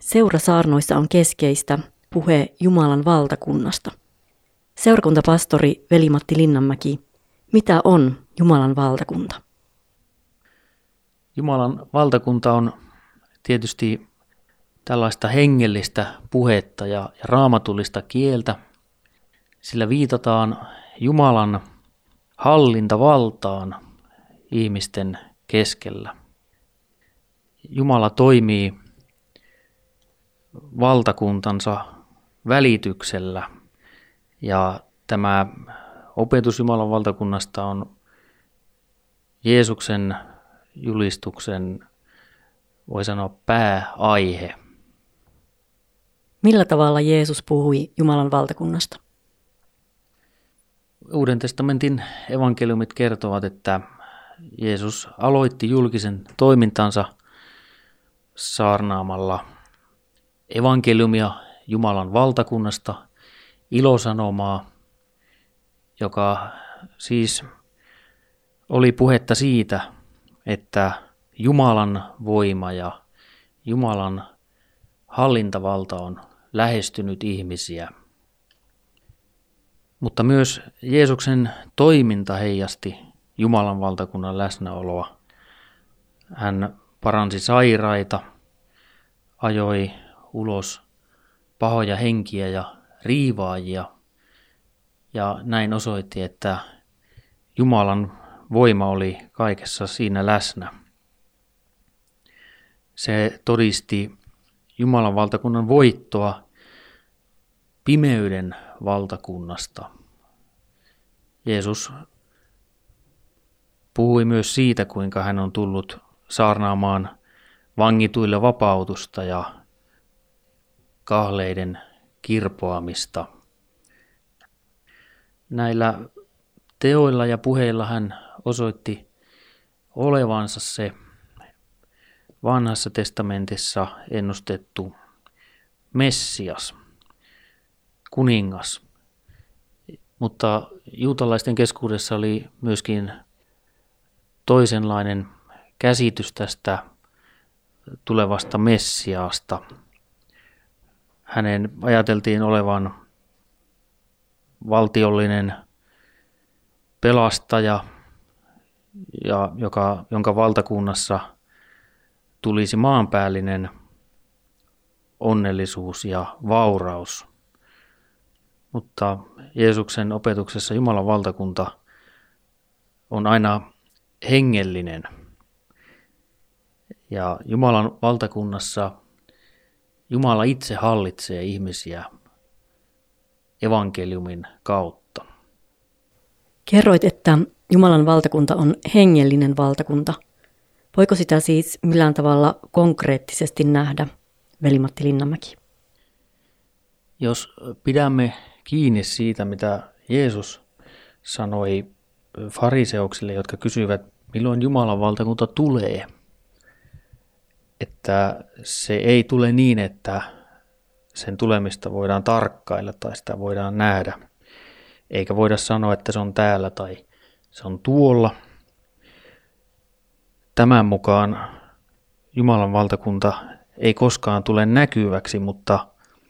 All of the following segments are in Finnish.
Seurasaarnoissa on keskeistä puhe Jumalan valtakunnasta. Seurakuntapastori Veli-Matti Linnanmäki, mitä on Jumalan valtakunta? Jumalan valtakunta on tietysti tällaista hengellistä puhetta ja raamatullista kieltä. Sillä viitataan Jumalan hallintavaltaan ihmisten keskellä. Jumala toimii valtakuntansa välityksellä ja tämä opetus Jumalan valtakunnasta on Jeesuksen julistuksen, voi sanoa, pääaihe. Millä tavalla Jeesus puhui Jumalan valtakunnasta? Uuden testamentin evankeliumit kertovat, että Jeesus aloitti julkisen toimintansa saarnaamalla evankeliumia Jumalan valtakunnasta, ilosanomaa, joka siis oli puhetta siitä, että Jumalan voima ja Jumalan hallintavalta on lähestynyt ihmisiä. Mutta myös Jeesuksen toiminta heijasti Jumalan valtakunnan läsnäoloa. Hän paransi sairaita, ajoi ulos pahoja henkiä ja riivaajia ja näin osoitti, että Jumalan voima oli kaikessa siinä läsnä. Se todisti Jumalan valtakunnan voittoa pimeyden valtakunnasta. Jeesus puhui myös siitä, kuinka hän on tullut saarnaamaan vangituille vapautusta ja kahleiden kirpoamista. Näillä teoilla ja puheilla hän osoitti olevansa se Vanhassa testamentissa ennustettu Messias, kuningas. Mutta juutalaisten keskuudessa oli myöskin toisenlainen käsitys tästä tulevasta Messiaasta. Hänen ajateltiin olevan valtiollinen pelastaja, jonka valtakunnassa tulisi maanpäällinen onnellisuus ja vauraus. Mutta Jeesuksen opetuksessa Jumalan valtakunta on aina hengellinen. Ja Jumalan valtakunnassa Jumala itse hallitsee ihmisiä evankeliumin kautta. Kerroit, että Jumalan valtakunta on hengellinen valtakunta. Voiko sitä siis millään tavalla konkreettisesti nähdä, Veli-Matti Linnanmäki? Jos pidämme kiinni siitä, mitä Jeesus sanoi fariseuksille, jotka kysyivät, milloin Jumalan valtakunta tulee, että se ei tule niin, että sen tulemista voidaan tarkkailla tai sitä voidaan nähdä, eikä voida sanoa, että se on täällä tai se on tuolla. Tämän mukaan Jumalan valtakunta ei koskaan tule näkyväksi, mutta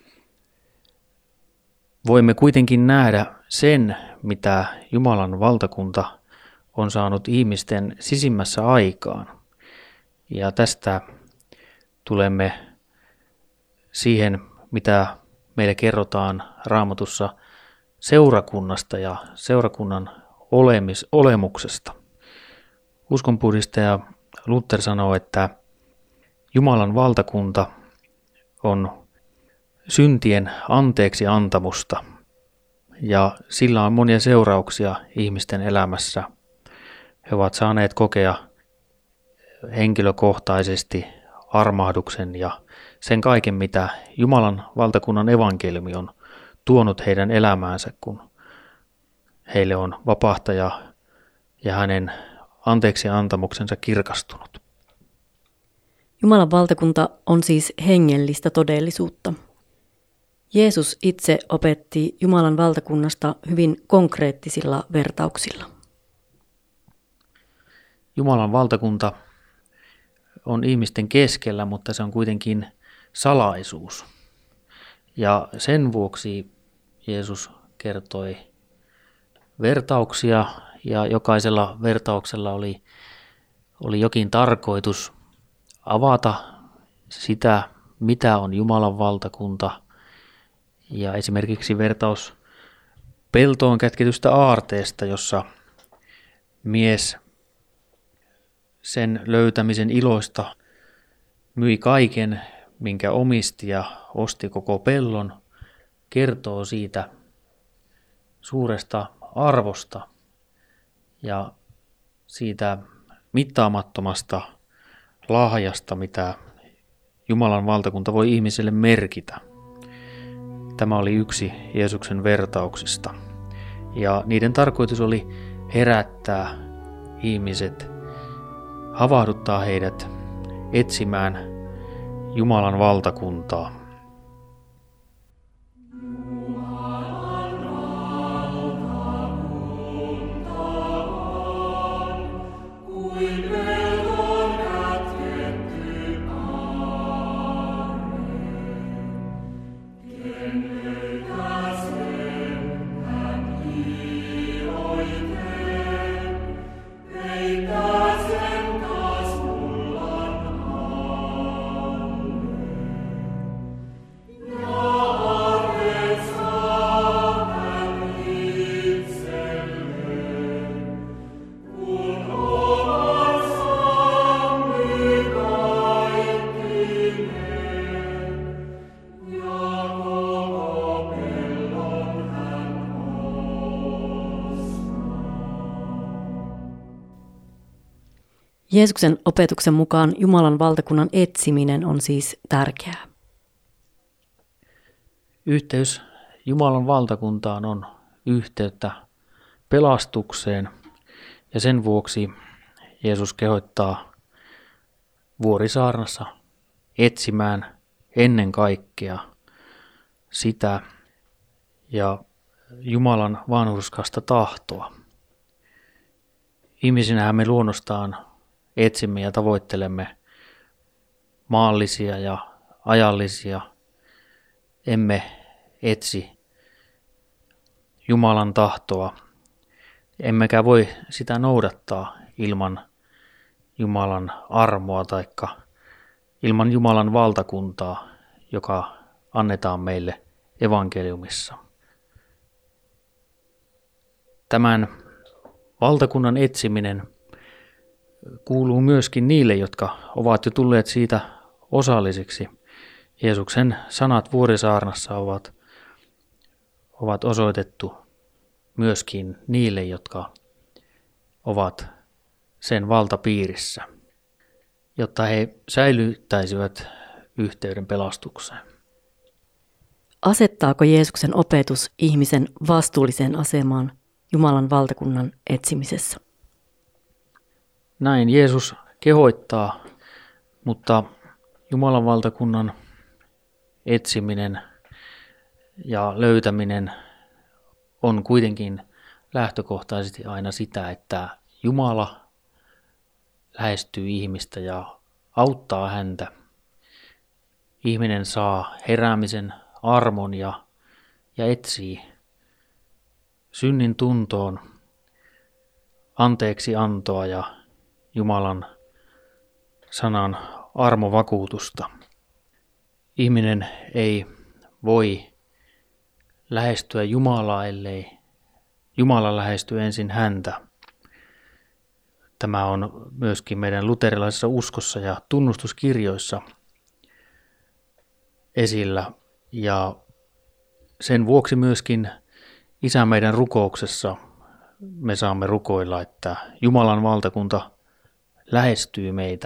voimme kuitenkin nähdä sen, mitä Jumalan valtakunta on saanut ihmisten sisimmässä aikaan. Ja tästä tulemme siihen, mitä meille kerrotaan Raamatussa seurakunnasta ja seurakunnan olemuksesta. Uskonpuhdistaja Luther sanoo, että Jumalan valtakunta on syntien anteeksi antamusta ja sillä on monia seurauksia ihmisten elämässä. He ovat saaneet kokea henkilökohtaisesti armahduksen ja sen kaiken, mitä Jumalan valtakunnan evankeliumi on tuonut heidän elämäänsä, kun heille on vapahtaja ja hänen anteeksi antamuksensa kirkastunut. Jumalan valtakunta on siis hengellistä todellisuutta. Jeesus itse opetti Jumalan valtakunnasta hyvin konkreettisilla vertauksilla. Jumalan valtakunta on ihmisten keskellä, mutta se on kuitenkin salaisuus. Ja sen vuoksi Jeesus kertoi vertauksia, ja jokaisella vertauksella oli jokin tarkoitus avata sitä, mitä on Jumalan valtakunta. Ja esimerkiksi vertaus peltoon kätketystä aarteesta, jossa mies sen löytämisen iloista myi kaiken, minkä omisti ja osti koko pellon, kertoo siitä suuresta arvosta ja siitä mittaamattomasta lahjasta, mitä Jumalan valtakunta voi ihmiselle merkitä. Tämä oli yksi Jeesuksen vertauksista. Ja niiden tarkoitus oli herättää ihmiset, havahduttaa heidät etsimään Jumalan valtakuntaa. Jeesuksen opetuksen mukaan Jumalan valtakunnan etsiminen on siis tärkeää. Yhteys Jumalan valtakuntaan on yhteyttä pelastukseen, ja sen vuoksi Jeesus kehottaa Vuorisaarnassa etsimään ennen kaikkea sitä ja Jumalan vanhurskasta tahtoa. Ihmisinähän me luonnostaan etsimme ja tavoittelemme maallisia ja ajallisia. Emme etsi Jumalan tahtoa, emmekä voi sitä noudattaa ilman Jumalan armoa taikka ilman Jumalan valtakuntaa, joka annetaan meille evankeliumissa. Tämän valtakunnan etsiminen kuuluu myöskin niille, jotka ovat jo tulleet siitä osallisiksi. Jeesuksen sanat Vuorisaarnassa ovat osoitettu myöskin niille, jotka ovat sen valtapiirissä, jotta he säilyttäisivät yhteyden pelastukseen. Asettaako Jeesuksen opetus ihmisen vastuulliseen asemaan Jumalan valtakunnan etsimisessä? Näin Jeesus kehoittaa, mutta Jumalan valtakunnan etsiminen ja löytäminen on kuitenkin lähtökohtaisesti aina sitä, että Jumala lähestyy ihmistä ja auttaa häntä. Ihminen saa heräämisen armon ja etsii synnin tuntoon anteeksi antoa ja Jumalan sanan armovakuutusta. Ihminen ei voi lähestyä Jumalaa, ellei Jumala lähesty ensin häntä. Tämä on myöskin meidän luterilaisessa uskossa ja tunnustuskirjoissa esillä. Ja sen vuoksi myöskin Isä meidän rukouksessa me saamme rukoilla, että Jumalan valtakunta lähestyy meitä.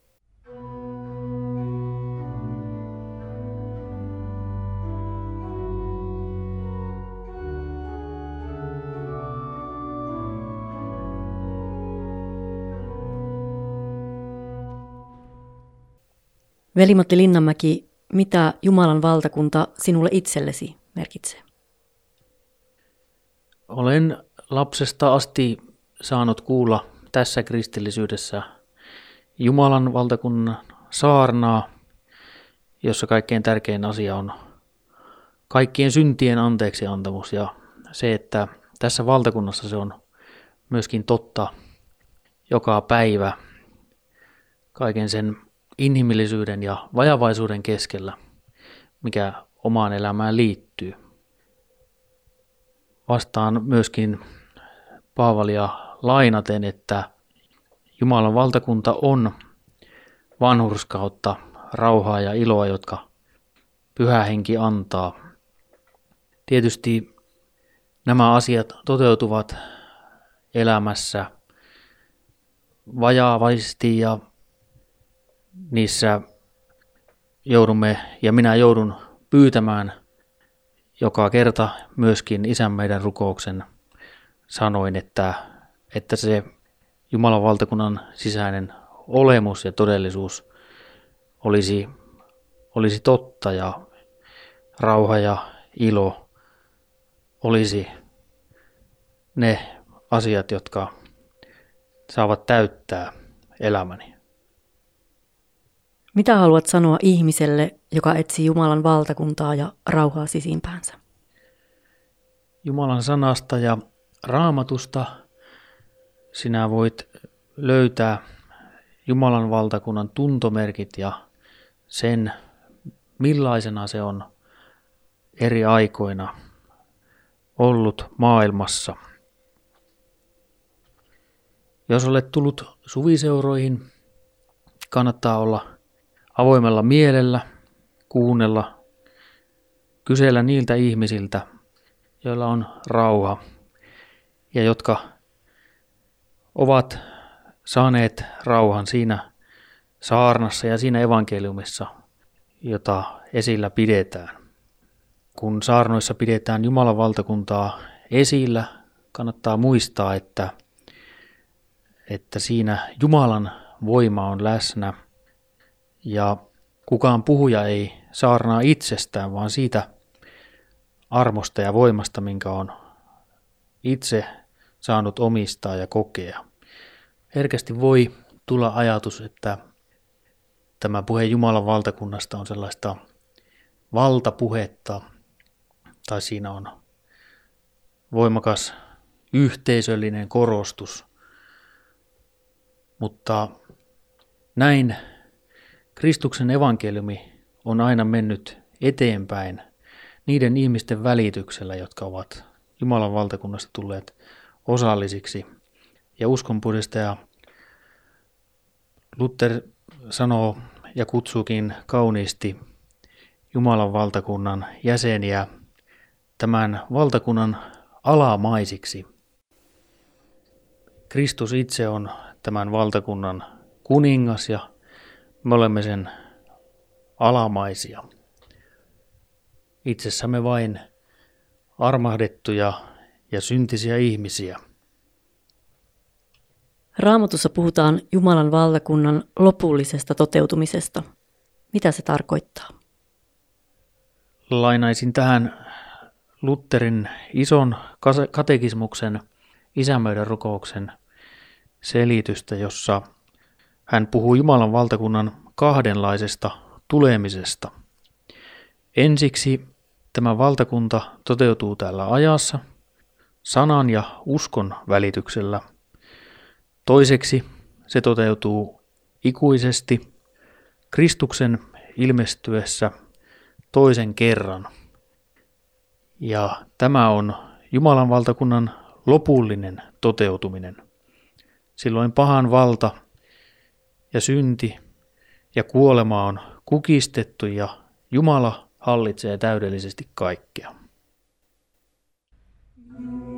Veli-Matti Linnanmäki, mitä Jumalan valtakunta sinulle itsellesi merkitsee? Olen lapsesta asti saanut kuulla tässä kristillisyydessä Jumalan valtakunnan saarnaa jossa kaikkein tärkein asia on kaikkien syntien anteeksiantamus ja se, että tässä valtakunnassa se on myöskin totta joka päivä kaiken sen inhimillisyyden ja vajavaisuuden keskellä, mikä omaan elämään liittyy. Vastaan myöskin Paavalia lainaten, että Jumalan valtakunta on vanhurskautta, rauhaa ja iloa, jotka Pyhä Henki antaa. Tietysti nämä asiat toteutuvat elämässä vajaavaisesti ja niissä joudumme ja minä joudun pyytämään joka kerta myöskin Isän meidän rukouksen sanoin, että se Jumalan valtakunnan sisäinen olemus ja todellisuus olisi totta ja rauha ja ilo olisi ne asiat, jotka saavat täyttää elämäni. Mitä haluat sanoa ihmiselle, joka etsii Jumalan valtakuntaa ja rauhaa sisimpäänsä? Jumalan sanasta ja Raamatusta sinä voit löytää Jumalan valtakunnan tuntomerkit ja sen, millaisena se on eri aikoina ollut maailmassa. Jos olet tullut suviseuroihin, kannattaa olla avoimella mielellä, kuunnella, kysellä niiltä ihmisiltä, joilla on rauha ja jotka ovat saaneet rauhan siinä saarnassa ja siinä evankeliumissa, jota esillä pidetään. Kun saarnoissa pidetään Jumalan valtakuntaa esillä, kannattaa muistaa, että siinä Jumalan voima on läsnä ja kukaan puhuja ei saarnaa itsestään, vaan siitä armosta ja voimasta, minkä on itse saanut omistaa ja kokea. Herkästi voi tulla ajatus, että tämä puhe Jumalan valtakunnasta on sellaista valtapuhetta, tai siinä on voimakas yhteisöllinen korostus. Mutta näin Kristuksen evankeliumi on aina mennyt eteenpäin niiden ihmisten välityksellä, jotka ovat Jumalan valtakunnasta tulleet osallisiksi. Ja uskonpuhdistaja Luther sanoo ja kutsuukin kauniisti Jumalan valtakunnan jäseniä tämän valtakunnan alamaisiksi. Kristus itse on tämän valtakunnan kuningas ja me olemme sen alamaisia. Itsessämme vain armahdettuja ja syntisiä ihmisiä. Raamatussa puhutaan Jumalan valtakunnan lopullisesta toteutumisesta. Mitä se tarkoittaa? Lainaisin tähän Lutherin ison katekismuksen Isän meidän rukouksen selitystä, jossa hän puhuu Jumalan valtakunnan kahdenlaisesta tulemisesta. Ensiksi tämä valtakunta toteutuu täällä ajassa, sanan ja uskon välityksellä. Toiseksi se toteutuu ikuisesti Kristuksen ilmestyessä toisen kerran. Ja tämä on Jumalan valtakunnan lopullinen toteutuminen. Silloin pahan valta ja synti ja kuolema on kukistettu ja Jumala hallitsee täydellisesti kaikkea.